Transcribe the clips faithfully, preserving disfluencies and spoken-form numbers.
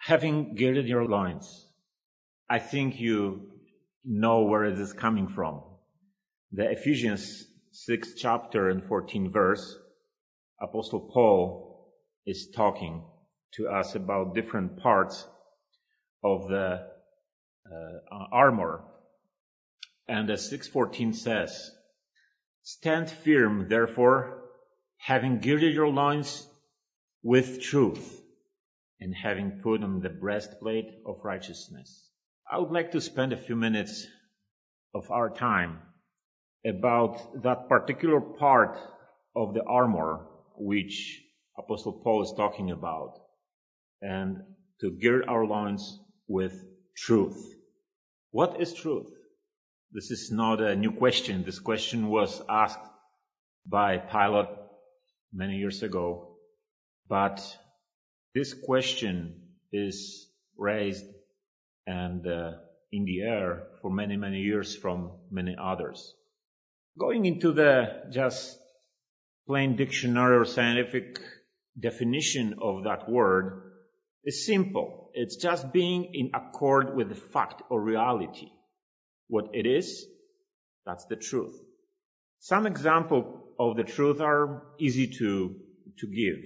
Having girded your loins. I think you know where it is coming from. The Ephesians sixth chapter and fourteenth verse, Apostle Paul is talking to us about different parts of the uh, armor. And the six fourteen says, "Stand firm, therefore, having girded your loins with truth, and having put on the breastplate of righteousness." I would like to spend a few minutes of our time about that particular part of the armor which Apostle Paul is talking about, and to gird our loins with truth. What is truth? This is not a new question. This question was asked by Pilate many years ago, but this question is raised and uh, in the air for many, many years from many others. Going into the just plain dictionary or scientific definition of that word is simple. It's just being in accord with the fact or reality. What it is, that's the truth. Some examples of the truth are easy to, to give.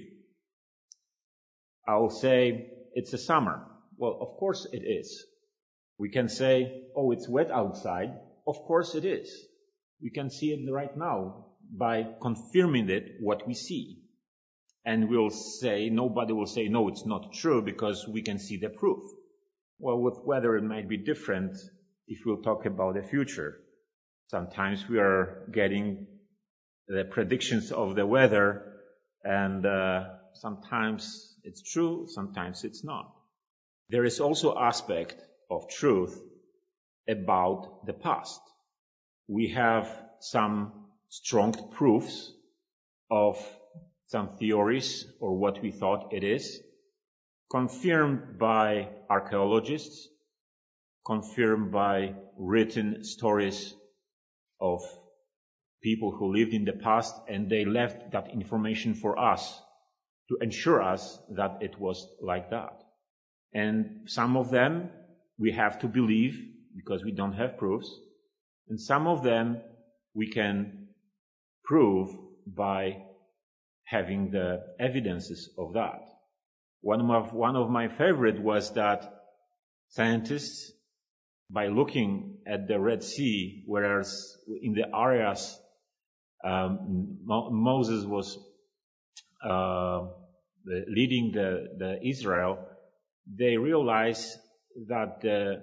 I'll say it's a summer. Well, of course it is. We can say, oh, it's wet outside. Of course it is. We can see it right now by confirming it, what we see. And we'll say, nobody will say, no, it's not true because we can see the proof. Well, with weather, it might be different if we'll talk about the future. Sometimes we are getting the predictions of the weather, and uh, sometimes it's true, sometimes it's not. There is also aspect of truth about the past. We have some strong proofs of some theories or what we thought it is, confirmed by archaeologists, confirmed by written stories of people who lived in the past, and they left that information for us to ensure us that it was like that. And some of them we have to believe because we don't have proofs, and some of them we can prove by having the evidences of that. One of, one of my favorite was that scientists, by looking at the Red Sea, whereas in the areas um, Mo- Moses was uh, leading the, the Israel, they realized that the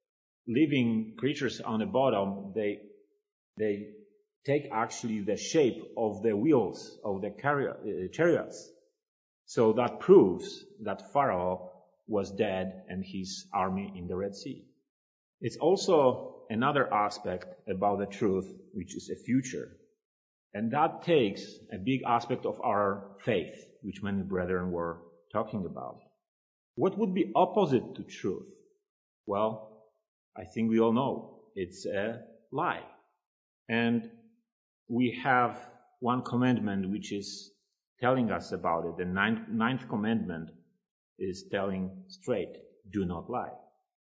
living creatures on the bottom, they they take actually the shape of the wheels of the chariots. So that proves that Pharaoh was dead and his army in the Red Sea. It's also another aspect about the truth, which is a future. And that takes a big aspect of our faith, which many brethren were talking about. What would be opposite to truth? Well, I think we all know it's a lie. And we have one commandment which is telling us about it. The ninth, ninth commandment is telling straight, do not lie.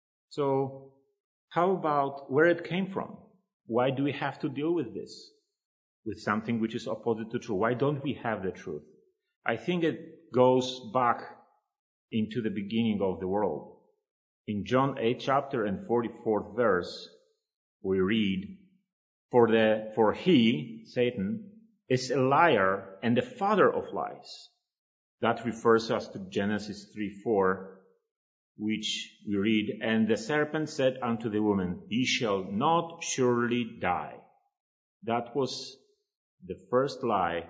So how about where it came from? Why do we have to deal with this? With something which is opposite to truth? Why don't we have the truth? I think it goes back into the beginning of the world. In John eighth chapter and forty-fourth verse, we read, For the for he, Satan, is a liar and the father of lies. That refers us to Genesis three four, which we read, And the serpent said unto the woman, Ye shall not surely die. That was the first lie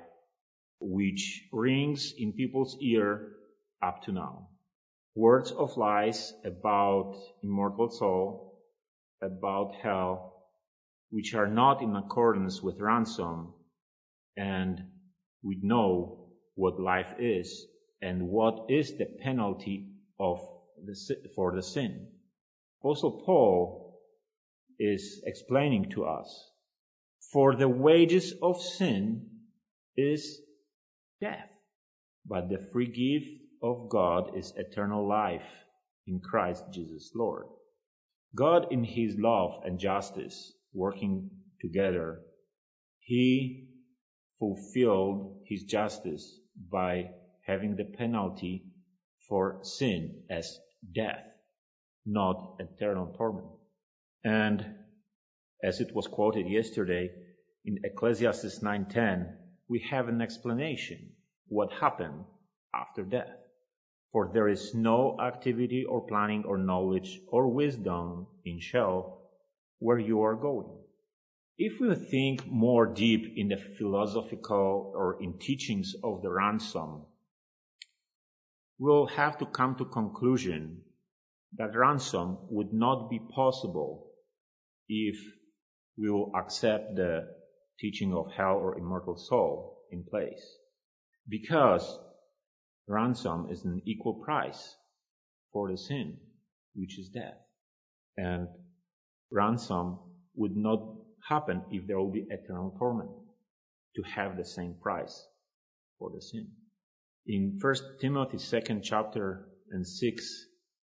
which rings in people's ear up to now. Words of lies about immortal soul, about hell, which are not in accordance with ransom, and we know what life is and what is the penalty of the for the sin. Apostle Paul is explaining to us, for the wages of sin is death, but the free gift of God is eternal life in Christ Jesus Lord. God, in his love and justice, working together, he fulfilled his justice by having the penalty for sin as death, not eternal torment. And as it was quoted yesterday in Ecclesiastes nine ten, we have an explanation what happened after death. For there is no activity or planning or knowledge or wisdom in Sheol where you are going. If we think more deep in the philosophical or in teachings of the ransom, we'll have to come to conclusion that ransom would not be possible if we will accept the teaching of hell or immortal soul in place. Because ransom is an equal price for the sin, which is death. And ransom would not happen if there will be eternal torment to have the same price for the sin. In First Timothy second chapter and six,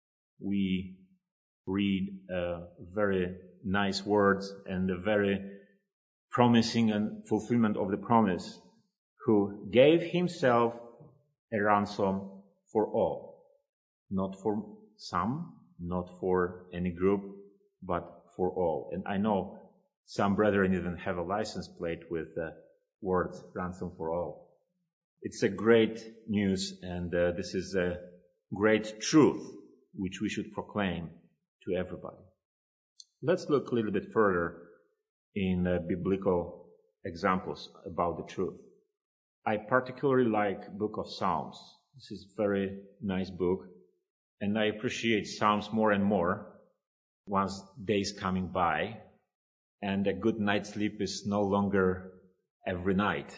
we read uh, very nice words and a very promising and fulfillment of the promise, who gave himself a ransom for all, not for some, not for any group, but for all. And I know some brethren even have a license plate with the words ransom for all. It's a great news, and uh, this is a great truth which we should proclaim to everybody. Let's look a little bit further in uh, biblical examples about the truth. I particularly like Book of Psalms. This is a very nice book, and I appreciate Psalms more and more once days coming by, and a good night's sleep is no longer every night.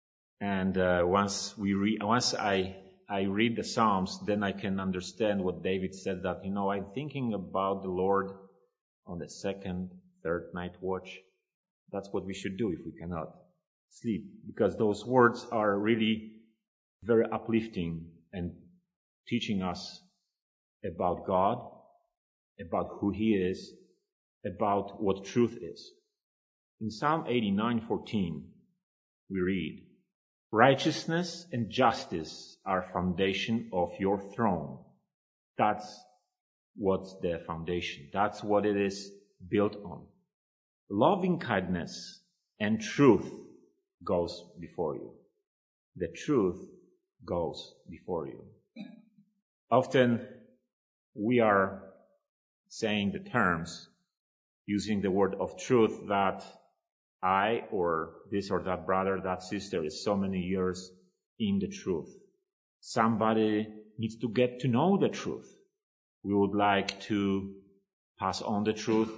And uh, once we re- once I I read the Psalms, then I can understand what David said, that, you know, I'm thinking about the Lord on the second, third night watch. That's what we should do if we cannot sleep, because those words are really very uplifting and teaching us about God, about who He is, about what truth is. In Psalm eighty-nine fourteen, we read, "Righteousness and justice are foundation of your throne." That's what's the foundation. That's what it is built on. Loving kindness and truth goes before you. The truth goes before you. Often we are saying the terms, using the word of truth, that I or this or that brother, that sister is so many years in the truth. Somebody needs to get to know the truth. We would like to pass on the truth,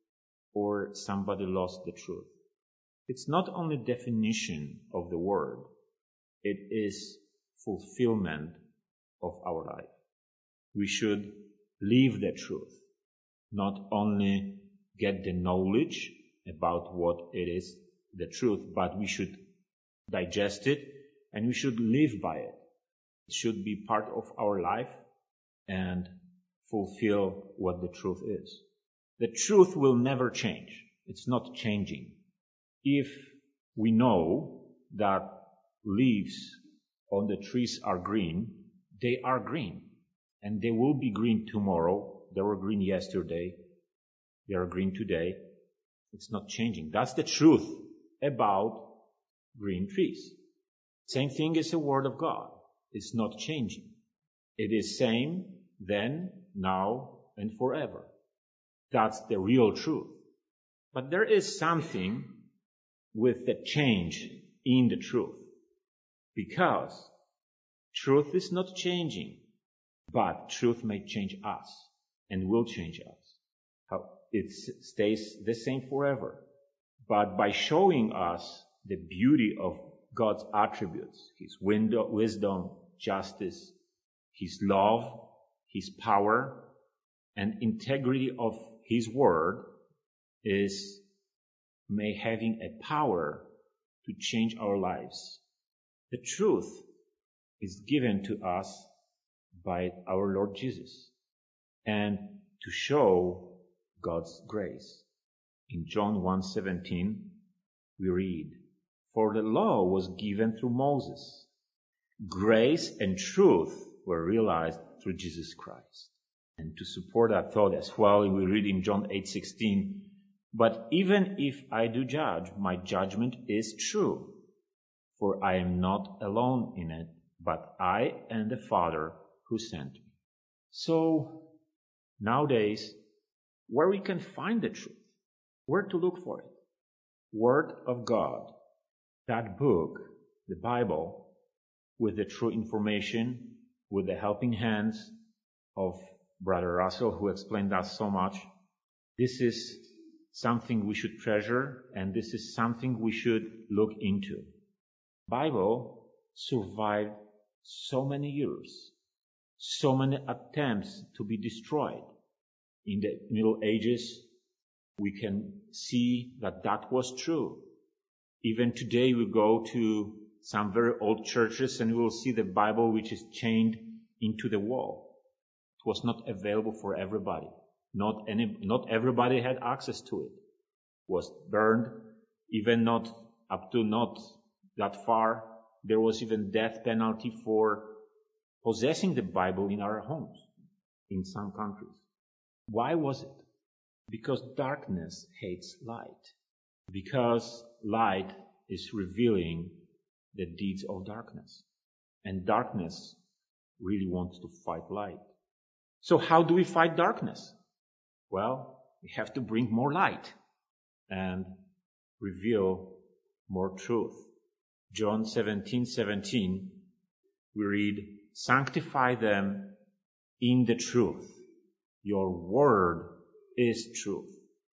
or somebody lost the truth. It's not only definition of the word, it is fulfillment of our life. We should live the truth, not only get the knowledge about what it is, the truth, but we should digest it and we should live by it. It should be part of our life and fulfill what the truth is. The truth will never change. It's not changing. If we know that leaves on the trees are green, they are green. And they will be green tomorrow. They were green yesterday. They are green today. It's not changing. That's the truth about green trees. Same thing is the Word of God. It's not changing. It is same then, now, and forever. That's the real truth. But there is something with the change in the truth. Because truth is not changing, but truth may change us and will change us. How it stays the same forever. But by showing us the beauty of God's attributes, His wisdom, justice, His love, His power, and integrity of His word, is may having a power to change our lives. The truth is given to us by our Lord Jesus. and to show God's grace. In John one seventeen, we read, "For the law was given through Moses. Grace and truth were realized through Jesus Christ." And to support that thought as well, we read in John eight sixteen, "But even if I do judge, my judgment is true, for I am not alone in it, but I and the Father who sent me." So nowadays, where we can find the truth, where to look for it? Word of God, that book, the Bible, with the true information, with the helping hands of Brother Russell, who explained that so much. This is something we should treasure, and this is something we should look into. Bible survived so many years, so many attempts to be destroyed. In the Middle Ages, we can see that that was true. Even today, we go to some very old churches and we will see the Bible which is chained into the wall. It was not available for everybody. Not any, not everybody had access to it. It was burned, even not up to not that far. There was even death penalty for possessing the Bible in our homes in some countries. Why was it? Because darkness hates light. Because light is revealing the deeds of darkness. And darkness really wants to fight light. So how do we fight darkness? Well, we have to bring more light and reveal more truth. John seventeen seventeen, we read, "Sanctify them in the truth. Your word is truth."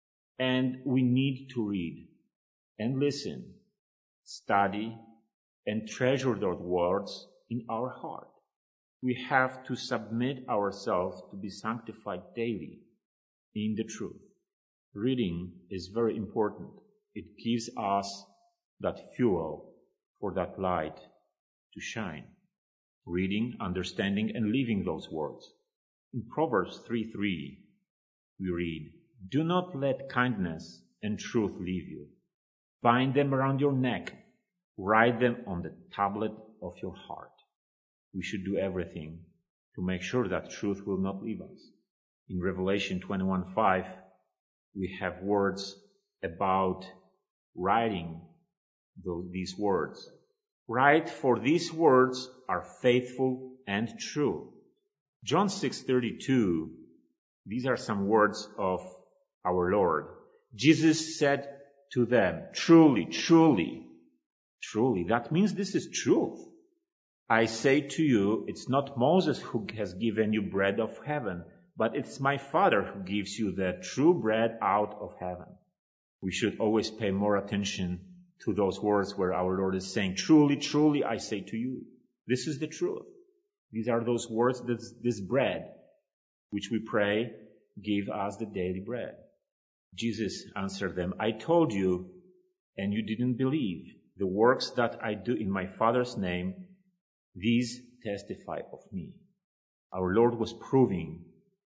And we need to read and listen, study, and treasure those words in our heart. We have to submit ourselves to be sanctified daily in the truth. Reading is very important. It gives us that fuel for that light to shine. Reading, understanding, and living those words. In Proverbs three three, we read, "Do not let kindness and truth leave you. Bind them around your neck. Write them on the tablet of your heart." We should do everything to make sure that truth will not leave us. In Revelation twenty-one five, we have words about writing these words. "Write, for these words are faithful and true." John six thirty-two, these are some words of our Lord. Jesus said to them, "Truly, truly, truly." That means this is truth. "I say to you, it's not Moses who has given you bread of heaven, but it's my Father who gives you the true bread out of heaven." We should always pay more attention to those words where our Lord is saying, "Truly, truly, I say to you." This is the truth. These are those words, this, this bread, which we pray, give us the daily bread. Jesus answered them, "I told you, and you didn't believe. The works that I do in my Father's name, these testify of me." Our Lord was proving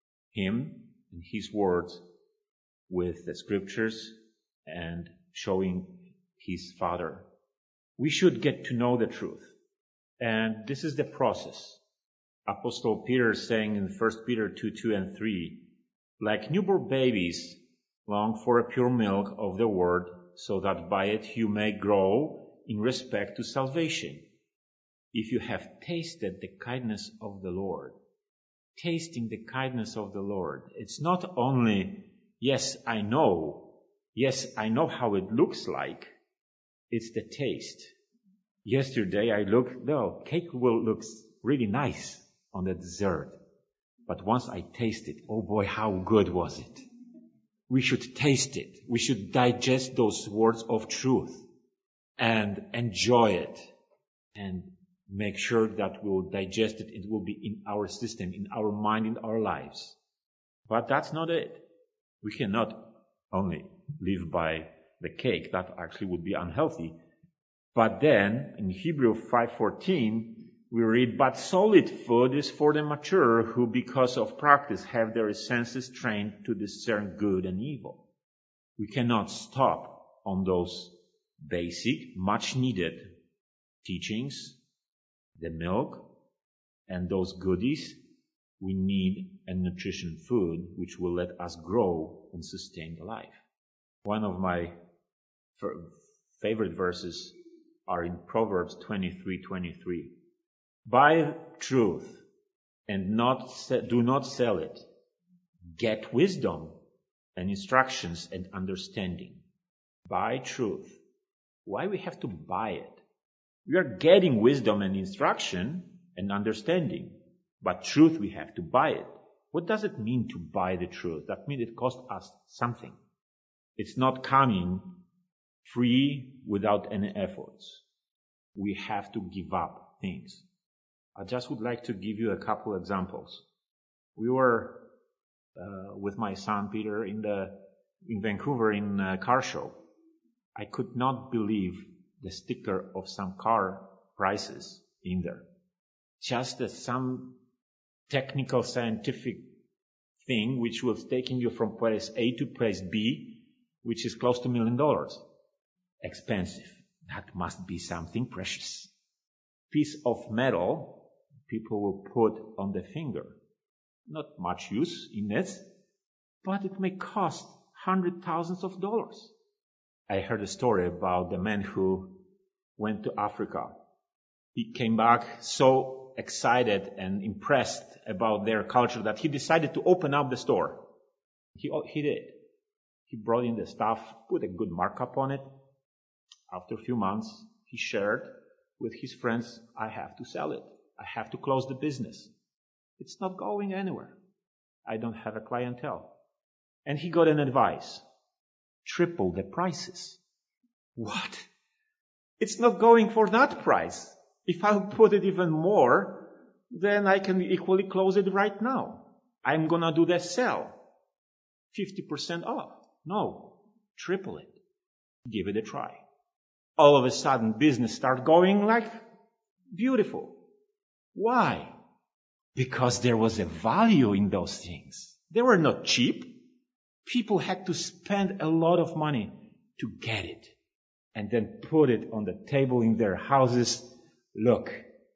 him and his words with the scriptures and showing his Father. We should get to know the truth. And this is the process. Apostle Peter is saying in First Peter two, two and three, "Like newborn babies, long for a pure milk of the word, so that by it you may grow in respect to salvation. If you have tasted the kindness of the Lord." Tasting the kindness of the Lord. It's not only, yes, I know, yes, I know how it looks like. It's the taste. Yesterday I looked, no, cake will looks really nice on the dessert. But once I tasted, oh boy, how good was it? We should taste it. We should digest those words of truth and enjoy it and make sure that we'll digest it. It will be in our system, in our mind, in our lives. But that's not it. We cannot only live by the cake. That actually would be unhealthy. But then, in Hebrews five fourteen, We read, but solid food is for the mature who because of practice have their senses trained to discern good and evil. We cannot stop on those basic, much needed teachings, the milk and those goodies. We need a nutrition food which will let us grow and sustain the life. One of my favorite verses are in Proverbs twenty-three twenty-three. Buy truth and not se- do not sell it. Get wisdom and instructions and understanding. Buy truth. Why we have to buy it? We are getting wisdom and instruction and understanding, but truth we have to buy it. What does it mean to buy the truth? That means it costs us something. It's not coming free without any efforts. We have to give up things. I just would like to give you a couple examples. We were uh, with my son Peter in the in Vancouver in a car show. I could not believe the sticker of some car prices in there. Just as some technical scientific thing which was taking you from place A to place B, which is close to a million dollars. Expensive. That must be something precious. Piece of metal people will put on the finger. Not much use in it, but it may cost hundred thousands of dollars. I heard a story about the man who went to Africa. He came back so excited and impressed about their culture that he decided to open up the store. He, he did. He brought in the stuff, put a good markup on it. After a few months, he shared with his friends, I have to sell it. I have to close the business. It's not going anywhere. I don't have a clientele. And he got an advice. Triple the prices. What? It's not going for that price. If I put it even more, then I can equally close it right now. I'm going to do the sell. fifty percent off. No. Triple it. Give it a try. All of a sudden, business started going like beautiful. Why? Because there was a value in those things. They were not cheap. People had to spend a lot of money to get it and then put it on the table in their houses. Look,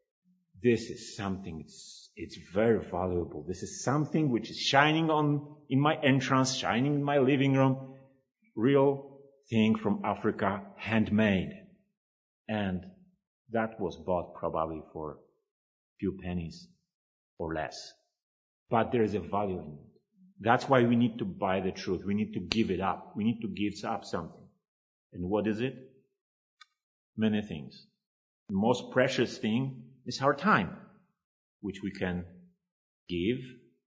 this is something, it's, it's very valuable. This is something which is shining on in my entrance, shining in my living room. Real thing from Africa, handmade. And that was bought probably for few pennies or less. But there is a value in it. That's why we need to buy the truth. We need to give it up. We need to give up something. And what is it? Many things. The most precious thing is our time, which we can give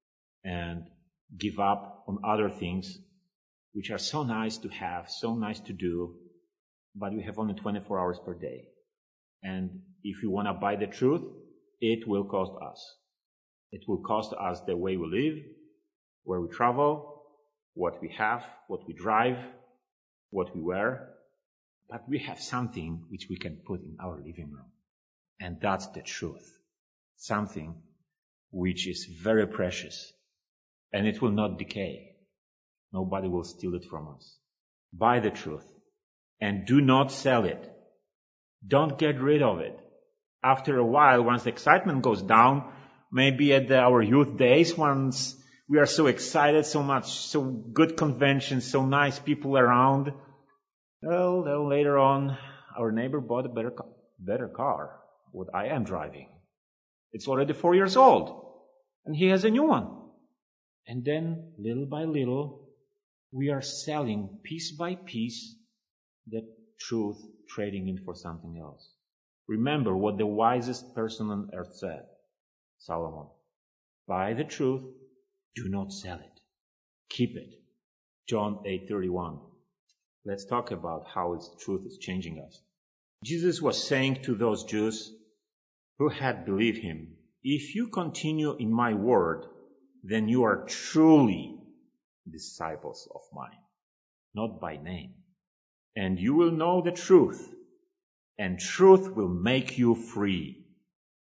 and give up on other things which are so nice to have, so nice to do, but we have only twenty-four hours per day. And if you want to buy the truth, it will cost us. It will cost us the way we live, where we travel, what we have, what we drive, what we wear. But we have something which we can put in our living room. And that's the truth. Something which is very precious. And it will not decay. Nobody will steal it from us. Buy the truth. And do not sell it. Don't get rid of it. After a while, once the excitement goes down, maybe at the, our youth days, once we are so excited, so much, so good conventions, so nice people around, well, then later on, our neighbor bought a better, better car, what I am driving. It's already four years old, and he has a new one. And then, little by little, we are selling piece by piece the truth, trading in for something else. Remember what the wisest person on earth said, Solomon. Buy the truth, do not sell it. Keep it. John eight thirty-one. Let's talk about how its truth is changing us. Jesus was saying to those Jews who had believed him, if you continue in my word, then you are truly disciples of mine, not by name. And you will know the truth, and truth will make you free.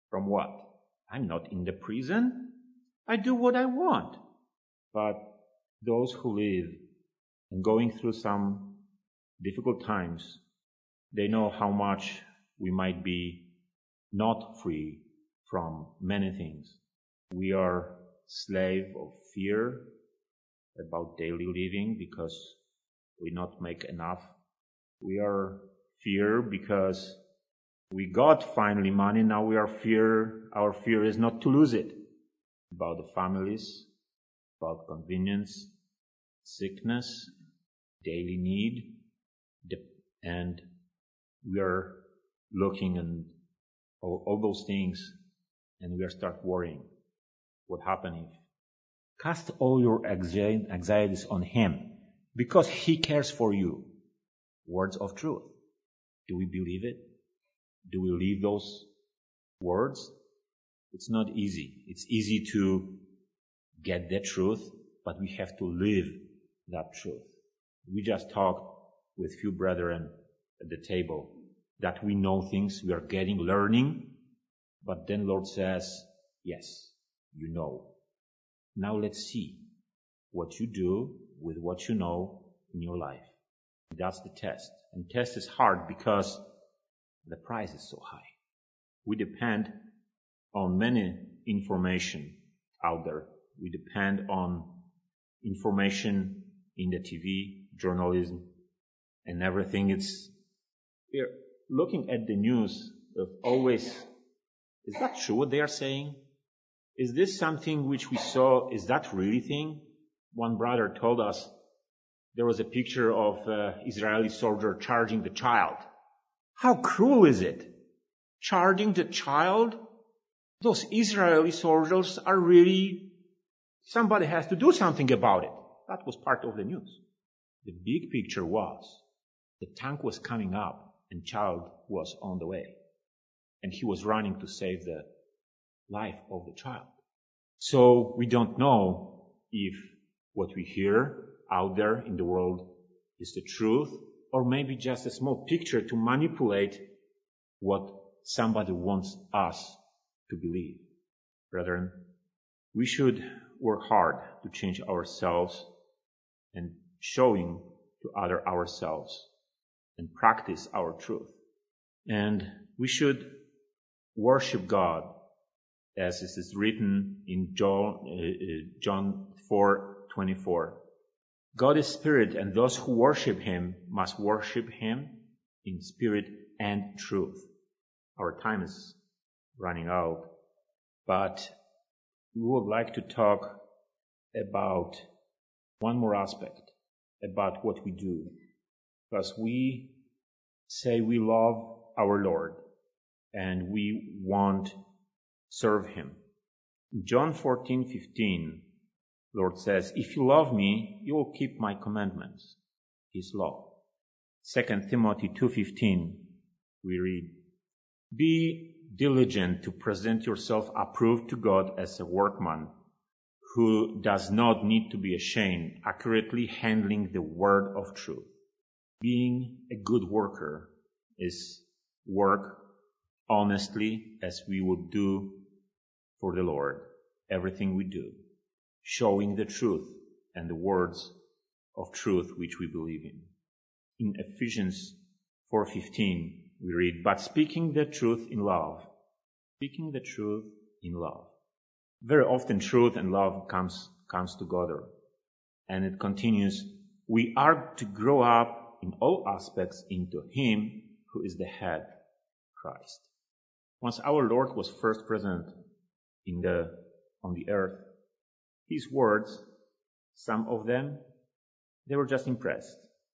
From what? I'm not in the prison. I do what I want. But those who live and going through some difficult times, they know how much we might be not free from many things. We are slave of fear about daily living because we not make enough. We are fear because we got finally money. Now we are fear. Our fear is not to lose it. About the families, about convenience, sickness, daily need, and we are looking and all, all those things, and we are start worrying. What happened if? Cast all your anxieties on Him, because He cares for you. Words of truth. Do we believe it? Do we live those words? It's not easy. It's easy to get the truth, but we have to live that truth. We just talked with few brethren at the table that we know things, we are getting, learning, but then Lord says, yes, you know. Now let's see what you do with what you know in your life. That's the test. And test is hard because the price is so high. We depend on many information out there. We depend on information in the T V, journalism, and everything. It's we're looking at the news of always, is that true what they are saying? Is this something which we saw, is that really thing? One brother told us there was a picture of an Israeli soldier charging the child. How cruel is it? Charging the child? Those Israeli soldiers are really, somebody has to do something about it. That was part of the news. The big picture was, the tank was coming up and child was on the way. And he was running to save the life of the child. So we don't know if what we hear out there in the world is the truth, or maybe just a small picture to manipulate what somebody wants us to believe. Brethren, we should work hard to change ourselves and showing to other ourselves and practice our truth. And we should worship God as it is written in John, uh, John four twenty-four. God is spirit, and those who worship Him must worship Him in spirit and truth. Our time is running out, but we would like to talk about one more aspect, about what we do. Because we say we love our Lord, and we want to serve Him. In John fourteen fifteen, Lord says, if you love me, you will keep my commandments, His law. Second Timothy two fifteen, we read, be diligent to present yourself approved to God as a workman who does not need to be ashamed, accurately handling the word of truth. Being a good worker is work honestly as we would do for the Lord. Everything we do, showing the truth and the words of truth which we believe in. In Ephesians four fifteen, we read, but speaking the truth in love. Speaking the truth in love. Very often truth and love comes, comes together. And it continues, we are to grow up in all aspects into Him who is the head, Christ. Once our Lord was first present in the, on the earth, His words, some of them, they were just impressed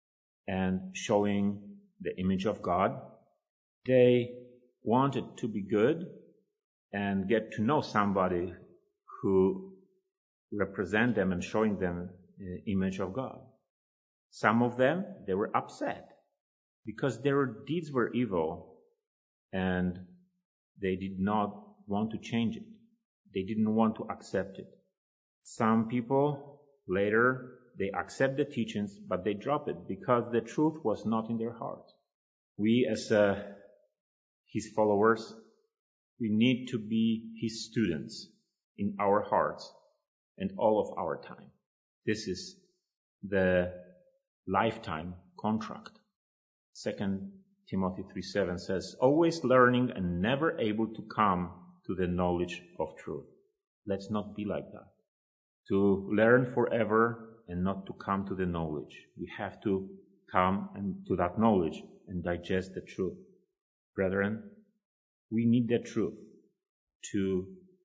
and showing the image of God. They wanted to be good and get to know somebody who represent them and showing them the image of God. Some of them, they were upset because their deeds were evil and they did not want to change it. They didn't want to accept it. Some people, later, they accept the teachings, but they drop it because the truth was not in their heart. We, as uh, His followers, We need to be His students in our hearts and all of our time. This is the lifetime contract. Second Timothy three seven says, always learning and never able to come to the knowledge of truth. Let's not be like that. To learn forever and not to come to the knowledge. We have to come and to that knowledge and digest the truth. Brethren, we need the truth to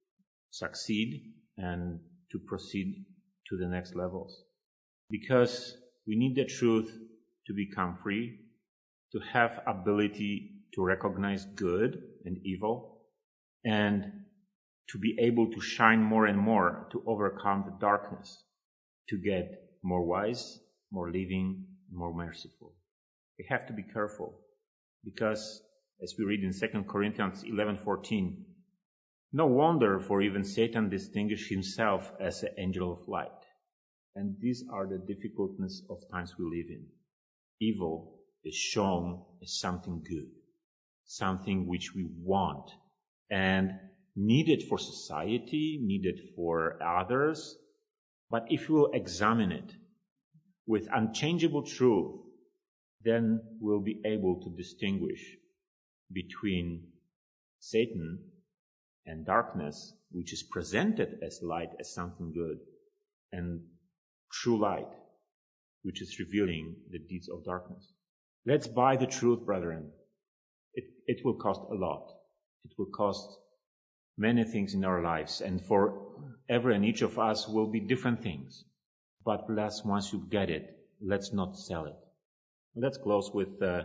succeed and to proceed to the next levels. Because we need the truth to become free, to have ability to recognize good and evil, and to be able to shine more and more to overcome the darkness, to get more wise, more living, more merciful. We have to be careful because, as we read in Second Corinthians eleven fourteen, no wonder, for even Satan distinguished himself as an angel of light. And these are the difficulties of times we live in. Evil is shown as something good, something which we want and needed for society, needed for others. But if we will examine it with unchangeable truth, then we'll be able to distinguish between Satan and darkness, which is presented as light, as something good, and true light, which is revealing the deeds of darkness. Let's buy the truth, brethren. It, it will cost a lot. It will cost many things in our lives, and for every and each of us will be different things. But let's, once you get it, let's not sell it. Let's close with uh,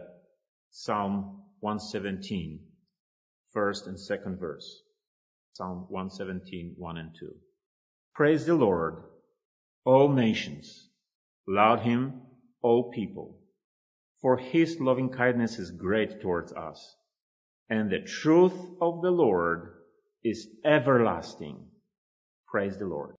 Psalm one seventeen, first and second verse. Psalm one seventeen, one and two. Praise the Lord, all nations. Laud Him, all people. For His loving kindness is great towards us, and the truth of the Lord is everlasting. Praise the Lord.